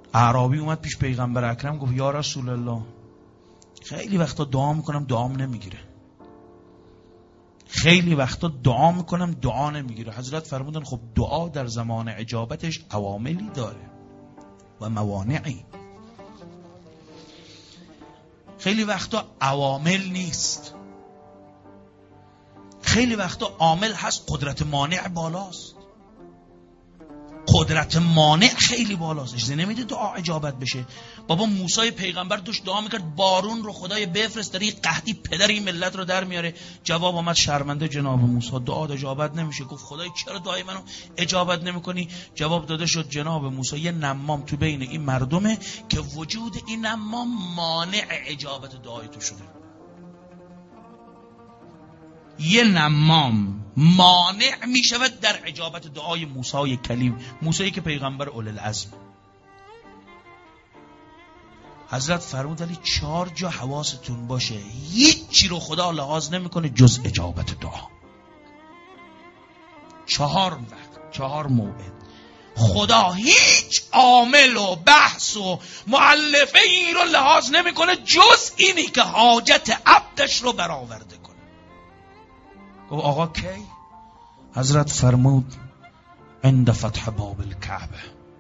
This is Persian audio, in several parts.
اعرابی اومد پیش پیغمبر اکرم گفت یا رسول الله خیلی وقتا دعا میکنم دعام نمیگیره، خیلی وقتا دعا میکنم دعا نمیگیره. حضرت فرمودن خب دعا در زمان اجابتش عواملی داره و موانعی. خیلی وقتا عوامل نیست، خیلی وقتا عامل هست، قدرت مانع بالاست، قدرت مانع خیلی بالاست، اجازه نمیده دعا اجابت بشه. بابا موسی پیغمبر دوش دعا میکرد بارون رو خدای بفرست، داره قحطی پدر این ملت رو در میاره. جواب آمد شرمنده جناب موسی دعا اجابت نمیشه. گفت خدای چرا دعای منو اجابت نمیکنی؟ جواب داده شد جناب موسی یه نمام تو بین این مردمه که وجود این نمام مانع اجابت دعای تو شده. یه نمام مانع می شود در اجابت دعای موسی کلیم، موسی که پیغمبر اولوالعزم. حضرت فرمود ولی 4 جا حواستون باشه، هیچی رو خدا لحاظ نمیکنه جز اجابت دعا. 4 وقت، 4 موعد خدا هیچ عامل و بحث و مؤلفه ای رو لحاظ نمیکنه جز اینی که حاجت عبدش رو برآورده کنه. گفت آقا کی؟ حضرت فرمود عند فتح باب الکعبه.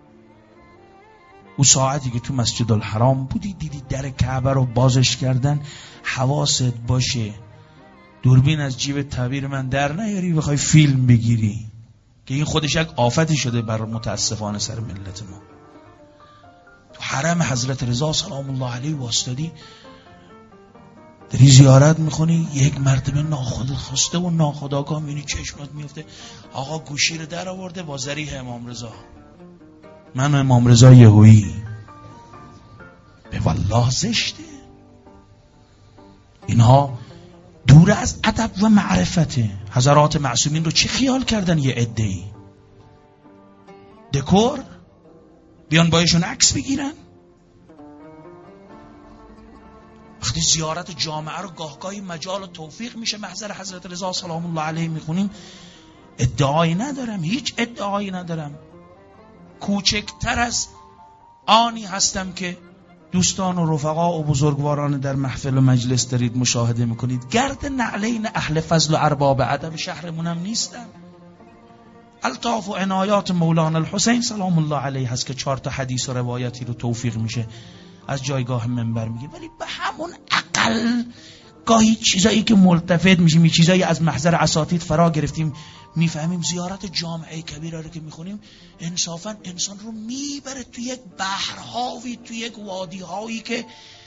او ساعتی که تو مسجد الحرام بودی دیدی در کعبه رو بازش کردن، حواست باشه دوربین از جیب تعبیر من در نیاری بخوای فیلم بگیری که این خودش یک آفتی شده بر متاسفانه سر ملت ما. تو حرم حضرت رضا سلام الله علیه واسطادی داری زیارت میخونی، یک مرتبه ناخودخواسته و ناخودآگاه میبینی چشمات میفته آقا گوشی رو در آورده با ذریح امام رضا، من امام رضا یهویی. به والله زشته. اینها دور از ادب و معرفته. حضرات معصومین رو چه خیال کردن یه عده‌ای دکور بیان بایشون عکس بگیرن؟ وقتی زیارت جامعه رو گاهگاهی مجال و توفیق میشه محضر حضرت رضا سلام الله علیه میخونیم، ادعایی ندارم، هیچ ادعایی ندارم، کوچکتر از آنی هستم که دوستان و رفقا و بزرگواران در محفل و مجلس دارید مشاهده میکنید. گرد نعلین اهل فضل و ارباب ادب شهرمونم نیستم. الطاف و عنایات مولانا الحسین سلام الله علیه هست که 4 حدیث و روایتی رو توفیق میشه از جایگاه منبر میگه، ولی به همون اقل گاهی چیزایی که ملتفت میشیم، چیزایی از محضر اساتید فرا گرفتیم میفهمیم زیارت جامعه کبیره رو که میخونیم انصافا انسان رو میبره توی یک بحرهاوی، توی یک وادیهایی که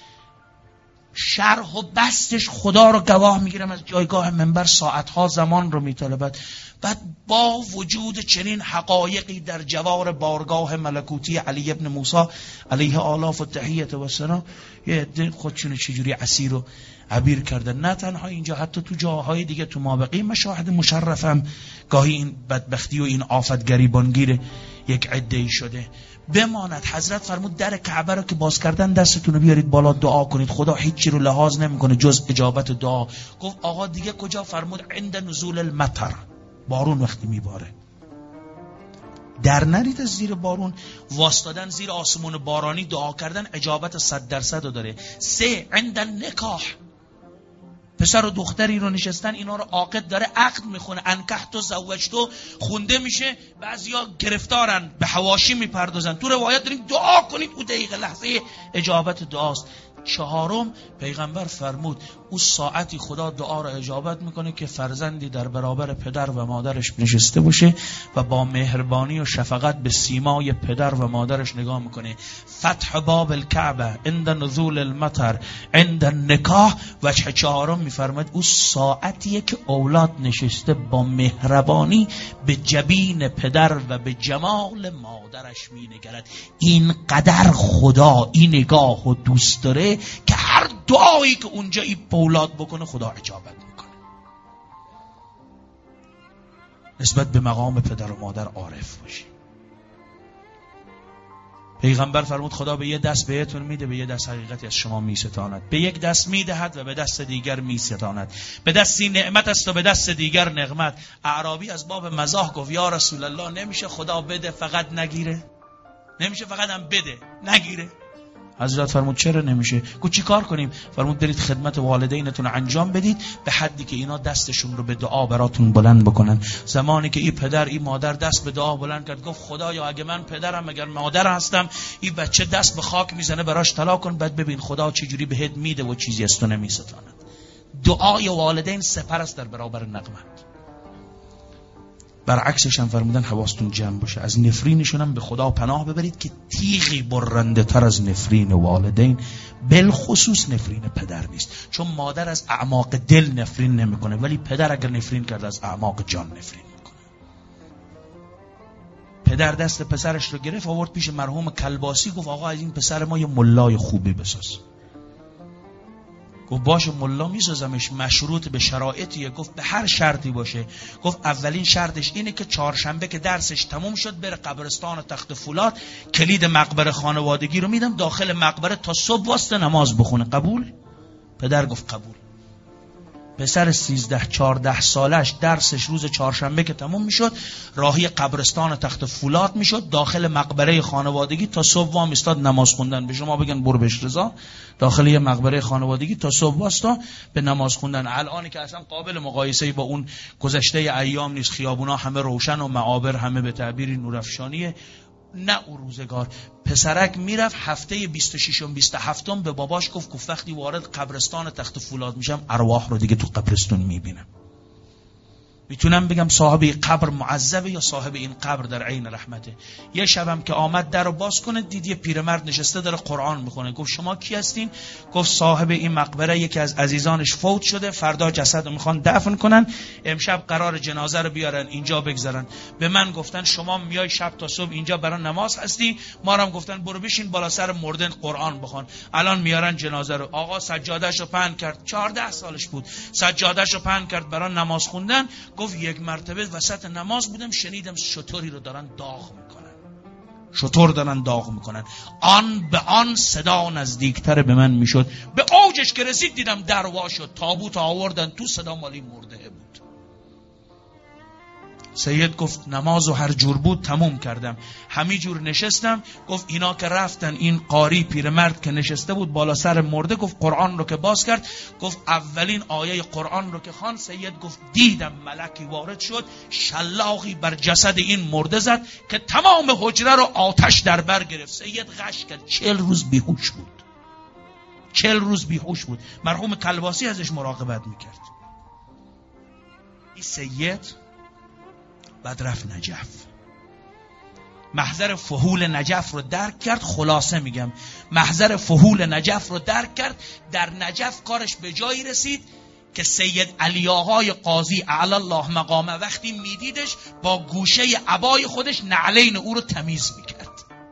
شرح و بستش خدا رو گواه میگیرم از جایگاه منبر ساعتها زمان رو میطلبد. بعد با وجود چنین حقایقی در جوار بارگاه ملکوتی علی ابن موسی علیه آلاف و تحیت و سنا یه عده خودشون چجوری اسیر و عبیر کردن. نه تنها اینجا، حتی تو جاهای دیگه تو مابقی مشاهد مشرفم گاهی این بدبختی و این آفت گریبانگیر یک عده‌ای شده. بماند حضرت فرمود در کعبه رو که باز کردن دستتون رو بیارید بالا دعا کنید، خدا هیچی رو لحاظ نمیکنه جز اجابت دعا. گفت آقا دیگه کجا؟ فرمود عند نزول المطر، بارون وقتی میباره. در نرید از زیر بارون، واسطادن زیر آسمون بارانی دعا کردن اجابت 100% رو داره. 3 عند النکاح، پسر و دختری رو نشستن اینا رو عاقد داره عقد میخونه، انکحت و زوجتو خونده میشه، بعضیا گرفتارن به حواشی میپردازن. تو روایت داریم دعا کنید او دقیقه لحظه اجابت دعاست. 4 پیغمبر فرمود او ساعتی خدا دعا را اجابت میکنه که فرزندی در برابر پدر و مادرش نشسته باشه و با مهربانی و شفقت به سیمای پدر و مادرش نگاه میکنه. فتح باب الکعبه عند نزول المطر عند النکاح. وجه 4 میفرماید او ساعتیه که اولاد نشسته با مهربانی به جبین پدر و به جمال مادرش مینگرد. اینقدر خدا این نگاه و دوست داره که هر دعایی که اونجا این اولاد بکنه خدا اجابت میکنه. نسبت به مقام پدر و مادر عارف باشی. پیغمبر فرمود خدا به یه دست بهتون میده، به یه دست حقیقتی از شما میستاند. به یک دست میدهد و به دست دیگر میستاند. به دستی نعمت است و به دست دیگر نقمت. اعرابی از باب مزاح گفت یا رسول الله نمیشه خدا بده فقط نگیره؟ نمیشه فقط هم بده نگیره. حضرت فرمود چرا نمیشه؟ گفت چی کار کنیم؟ فرمود برید خدمت والدینتون انجام بدید به حدی که اینا دستشون رو به دعا براتون بلند بکنن. زمانی که این پدر این مادر دست به دعا بلند کرد، گفت خدایا اگه من پدرم اگر مادر هستم این بچه دست به خاک میزنه براش طلاق کن، بعد ببین خدا چه جوری بهت میده و چیزی از تو نمیستاند. دعای والدین سپر است در برابر نقمت. برعکسش هم فرمودن حواستون جمع باشه، از نفرینشون هم به خدا پناه ببرید که تیغی برنده تر از نفرین والدین، بالخصوص نفرین پدر نیست. چون مادر از اعماق دل نفرین نمیکنه، ولی پدر اگر نفرین کرد از اعماق جان نفرین میکنه. پدر دست پسرش رو گرفت آورد پیش مرحوم کلباسی، گفت آقا از این پسر ما یه ملای خوبی بساز. گفت باشه ملا میسازمش، مشروط به شرایطیه. گفت به هر شرطی باشه. گفت اولین شرطش اینه که چهارشنبه که درسش تموم شد بره قبرستان تخت فولاد، کلید مقبره خانوادگی رو میدم داخل مقبره تا صبح واسطه نماز بخونه. قبول؟ پدر گفت قبول. پسر 13-14 سالش درسش روز چهارشنبه که تموم میشد راهی قبرستان تخت فولاد میشد، داخل مقبره خانوادگی تا صبح وام ایستاد نماز خوندن. به شما بگن برو بهش رضا، داخل یه مقبره خانوادگی تا صبح واسطا به نماز خوندن. الان که اصلا قابل مقایسه با اون گذشته ایام نیست، خیابونا همه روشن و معابر همه به تعبیری نورافشانیه. نه اون روزگار پسرک میرفت هفته 26 و 27 به باباش گفت وقتی وارد قبرستان تخت فولاد میشم ارواح رو دیگه تو قبرستون میبینم. میتونم بگم صاحب این قبر معذبه یا صاحب این قبر در عین رحمته. یه شبم که آمد در رو باز کنه دید یه پیرمرد نشسته داره قرآن میخونه. گفت شما کی هستین؟ گفت صاحب این مقبره یکی از عزیزانش فوت شده، فردا جسد رو میخوان دفن کنن، امشب قرار جنازه رو بیارن اینجا بگذارن. به من گفتن شما میای شب تا صبح اینجا برای نماز هستی، ما هم گفتن برو بشین بالا سر مردن قرآن بخون. الان میارن جنازه رو. آقا سجاده‌اش رو پهن کرد، 14 سالش بود، سجاده‌اش رو پهن کرد برای نماز خوندن. گفت یک مرتبه وسط نماز بودم شنیدم شتری رو دارن داغ میکنن، شتر دارن داغ میکنن. آن به آن صدا نزدیکتر به من میشد، به اوجش که رسید دیدم در وا شد، تابوت آوردن تو، صدا مالی مرده بود. سید گفت نمازو هر جور بود تموم کردم، همین جور نشستم. گفت اینا که رفتن، این قاری پیرمرد که نشسته بود بالا سر مرده، گفت قرآن رو که باز کرد، گفت اولین آیه قرآن رو که خوان، سید گفت دیدم ملکی وارد شد، شلاقی بر جسد این مرده زد که تمام حجره رو آتش در بر گرفت. سید غش کرد، 40 روز بیهوش بود، 40 روز بیهوش بود. مرحوم کلباسی ازش مراقبت میکرد. این سید بعد رفت نجف، محضر فحول نجف رو درک کرد. خلاصه میگم محضر فحول نجف رو درک کرد. در نجف کارش به جایی رسید که سید علی آقای قاضی اعلی الله مقامه وقتی میدیدش با گوشه عبای خودش نعلین او رو تمیز میکرد.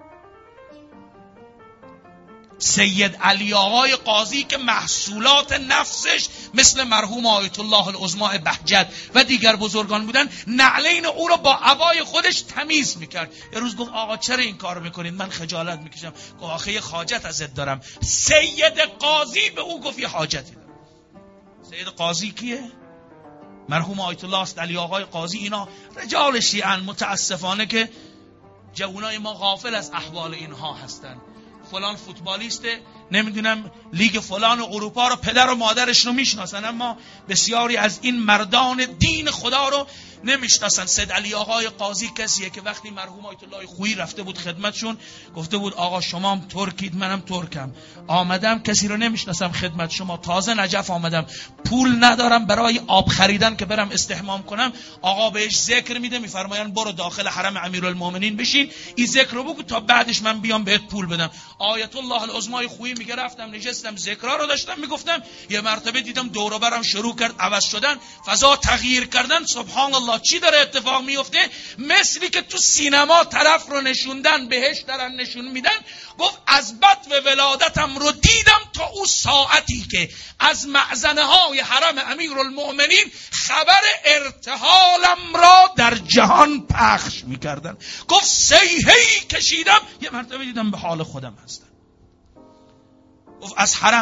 سید علی آقای قاضی که محصولات نفسش مثل مرحوم آیت الله العظما بهجت و دیگر بزرگان بودن، نعلین او رو با عبای خودش تمیز میکرد. یه روز گفت آقا چرا این کار میکنید؟ من خجالت میکشم. گفت آخه یه حاجت ازت دارم. سید قاضی به او گفت یه حاجتی دارم. سید قاضی کیه؟ مرحوم آیت الله است علی آقای قاضی. اینا رجال شیعه، متاسفانه که جوانای ما غافل از احوال اینها هستن. فلان فوتبالیسته، نمیدونم لیگ فلان اروپا رو پدر و مادرش رو میشناسن، اما بسیاری از این مردان دین خدا رو نمیشناسن. سید علی آقای قاضی کسیه که وقتی مرحوم آیت الله خویی رفته بود خدمتشون، گفته بود آقا شما هم ترکید منم ترکم، آمدم کسی رو نمیشناسم خدمت شما، تازه نجف آمدم، پول ندارم برای آب خریدن که برم استحمام کنم. آقا بهش ذکر میده، میفرماین برو داخل حرم امیرالمومنین بشین، این ذکر رو بگو تا بعدش من بیام بهت پول بدم. آیت الله العظمای خویی میگه رفتم نشستم ذکرها رو داشتم میگفتم، یه مرتبه دیدم دور و برم شروع کرد عوض شدن، فضا تغییر کردن. سبحان الله چی داره اتفاق میفته؟ مثلی که تو سینما طرف رو نشوندن بهش دارن نشون میدن. گفت از بط و ولادتم رو دیدم تا او ساعتی که از معزنه های حرم امیرالمؤمنین خبر ارتحالم را در جهان پخش میکردن. گفت صیحه‌ای کشیدم، یه مرتبه دیدم به حال خودم هستم. گفت از حرم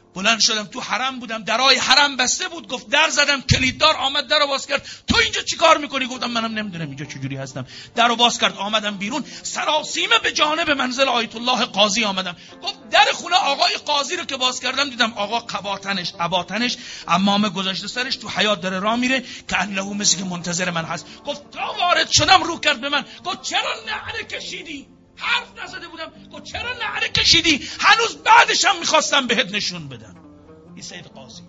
بلند شدم تو حرم بودم، درای حرم بسته بود، گفت در زدم، کلیددار آمد درو باز کرد، تو اینجا چیکار میکنی؟ گفتم منم نمیدونم اینجا چجوری هستم. درو باز کرد، آمدم بیرون، سراسیمه به جانب منزل آیت الله قاضی آمدم. گفت در خونه آقای قاضی رو که باز کردم دیدم آقا قباتنش عباتنش عمامه گذاشته سرش، تو حیاط داره راه میره که انه مثل که منتظر من هست. گفت تا وارد شدم رو کرد به من، گفت چرا نعره کشیدی؟ حرف نزده بودم، گفت چرا نعره کشیدی؟ هنوز بعدش هم میخواستم بهت نشون بدم. این سید قاضی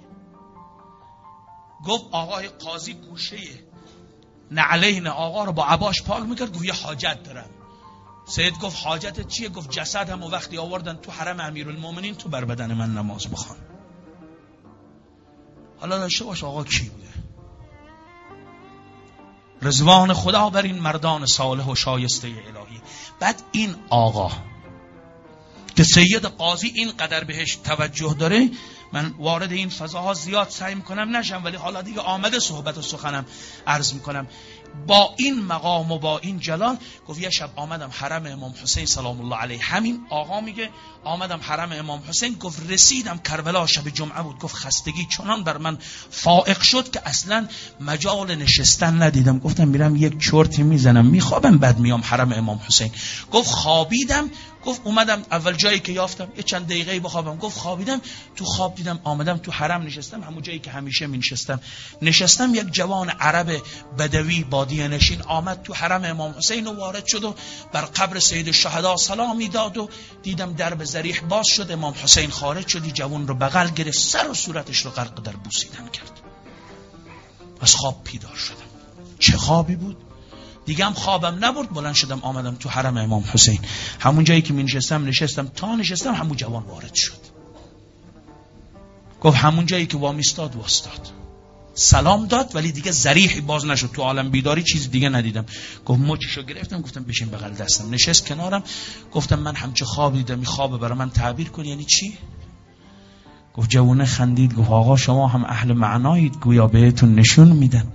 گفت آقای قاضی گوشه نعلین آقا رو با عباش پاک میکرد، گفت یه حاجت دارم. سید گفت حاجتت چیه؟ گفت جسدم و وقتی آوردن تو حرم امیرالمومنین تو بر بدن من نماز بخوان. حالا داشته باش آقا کی بوده؟ رضوان خدا بر این مردان صالح و شایسته الهی. بعد این آقا که سید قاضی اینقدر بهش توجه داره، من وارد این فضاها زیاد سعی میکنم نشم، ولی حالا دیگه آمده صحبت و سخنم عرض میکنم. با این مقام و با این جلال گفت یه شب آمدم حرم امام حسین سلام الله علیه. همین آقا میگه آمدم حرم امام حسین، گفت رسیدم کربلا، شب جمعه بود، گفت خستگی چنان بر من فائق شد که اصلا مجال نشستن ندیدم. گفتم میرم یک چرتی میزنم میخوابم بعد میام حرم امام حسین. گفت خوابیدم، گفت اومدم اول جایی که یافتم یه چند دقیقه بخوابم، گفت خوابیدم، تو خواب دیدم آمدم تو حرم نشستم، همون جایی که همیشه می نشستم. یک جوان عرب بدوی بادیه نشین آمد تو حرم امام حسین و وارد شد و بر قبر سید الشهدا سلامی داد و دیدم درب ذریح باز شد، امام حسین خارج شدی، جوان رو بغل گرفت، سر و صورتش رو غرق در بوسیدن کرد. از خواب بیدار شدم. چه خوابی بود؟ دیگه هم خوابم نبرد، بلند شدم آمدم تو حرم امام حسین. همون جایی که می نشستم تا نشستم همون جوان وارد شد. گفت همون جایی که وامیستاد وستاد، سلام داد ولی دیگه ذریحی باز نشد، تو عالم بیداری چیز دیگه ندیدم. گفت مچشو گرفتم، گفتم بشین بغل دستم، نشست کنارم. گفتم من همچه خواب دیدم، این خواب برای من تعبیر کن. یعنی چی؟ گفت جوونه خندید، گفت آقا شما هم اهل معنایید، گویا بهتون نشون میدن.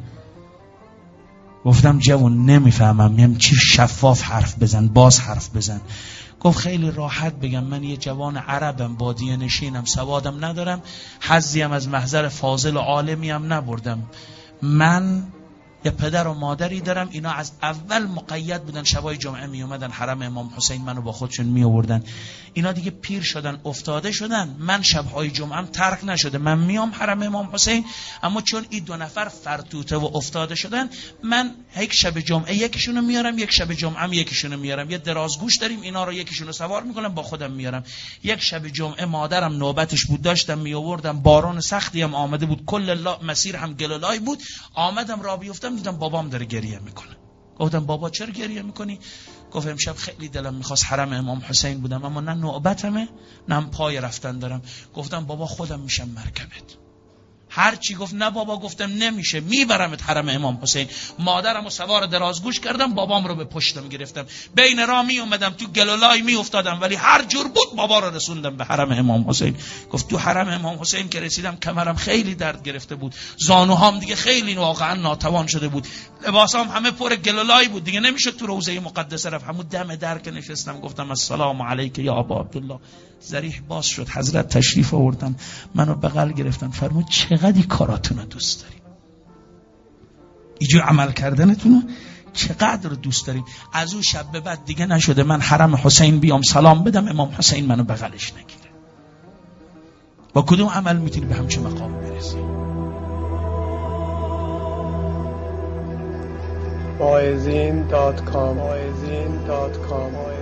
گفتم جوان نمیفهمم، میگم چی؟ شفاف حرف بزن، باز حرف بزن. گفت خیلی راحت بگم، من یه جوان عربم، بادیه نشینم، سوادم ندارم، حظیم از محضر فاضل و عالمی هم نبردم. من یه پدر و مادری دارم، اینا از اول مقید بودن، شبای جمعه می اومدن حرم امام حسین منو با خودشون می آوردن. اینا دیگه پیر شدن، افتاده شدن، من شبهای جمعه ترک نشده، من میام حرم امام حسین، اما چون این دو نفر فرتوته و افتاده شدن، من یک شب جمعه یکیشونو میارم، یک شب جمعه یکیشونو میارم، یه درازگوش داریم، اینا رو یکیشونو سوار میکنم با خودم میارم. یک شب جمعه مادرم نوبتش بود، داشتم می آوردم، باران سختی هم آمده بود، کل مسیر هم گلولای بود، آمدم راه بیفتم دیدم بابام داره گریه میکنه. گفتم بابا چرا گریه میکنی؟ گفت امشب خیلی دلم میخواست حرم امام حسین بودم، اما نه نوبتمه نه پای رفتن دارم. گفتم بابا خودم میشم مرکبت. هر چی گفت نه بابا، گفتم نمیشه، میبرمت حرم امام حسین. مادرمو سوار درازگوش کردم، بابام رو به پشتم گرفتم، بین راه می اومدم، تو گلولای می افتادم، ولی هر جور بود بابا رو رسوندم به حرم امام حسین. گفت تو حرم امام حسین که رسیدم کمرم خیلی درد گرفته بود، زانوهام دیگه خیلی واقعا ناتوان شده بود، لباسام همه پر گلولای بود، دیگه نمیشد تو روضه مقدسه رفت. همون دم در که نشستم گفتم السلام علیک یا ابا عبدالله. ذریح باز شد، حضرت تشریف آوردن، منو بغل گرفتن، فرمود چقدر کاراتون رو دوست داریم، اینجور عمل کردنتون رو چقدر رو دوست داریم. از اون شب به بعد دیگه نشده من حرم حسین بیام سلام بدم امام حسین منو بغلش نگیره. با کدوم عمل میتونی به همچه مقام برسی؟ Moazin.com